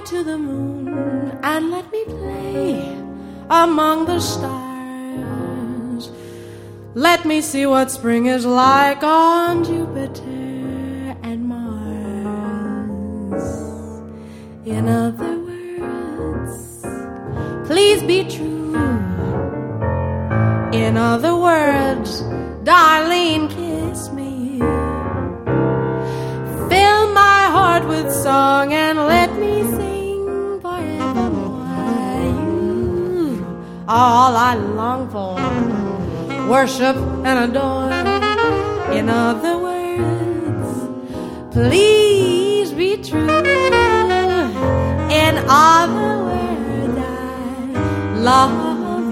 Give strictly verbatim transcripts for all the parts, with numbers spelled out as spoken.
to the moon and let me play among the stars. Let me see what spring is like on Jupiter and Mars. In other words, please be true. In other words, darling, kiss me. Fill my heart with song and let me sing forevermore. You all I long for, worship and adore. In other words, please be true. In other words, I love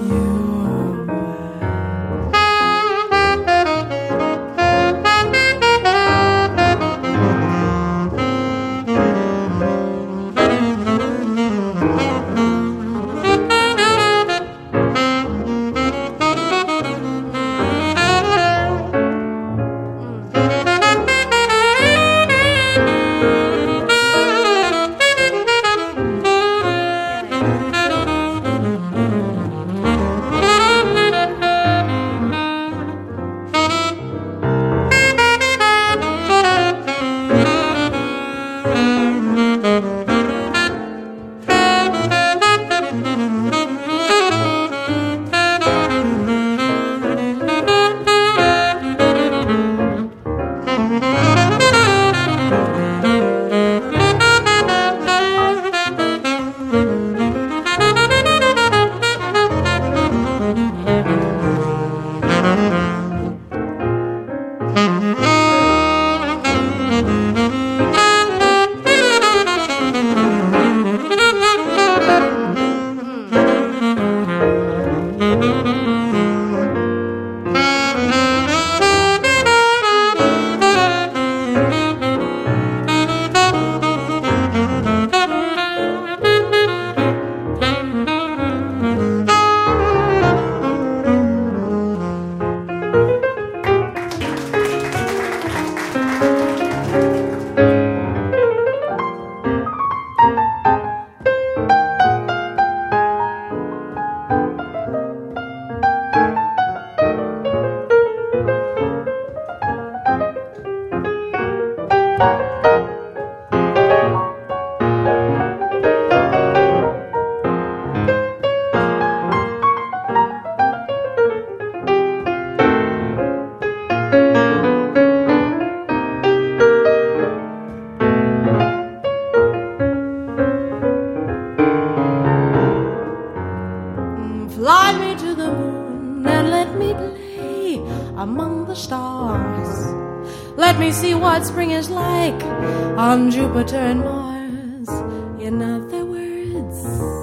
fly me to the moon and let me play among the stars. Let me see what spring is like on Jupiter and Mars. In other words,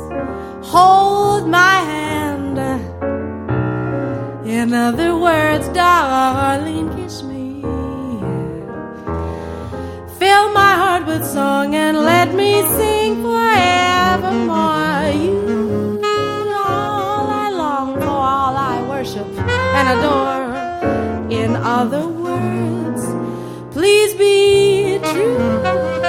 hold my hand. In other words, darling, kiss me. Fill my heart with song and let me sing forevermore. You all I long for, all I worship and adore. In other words, please be true.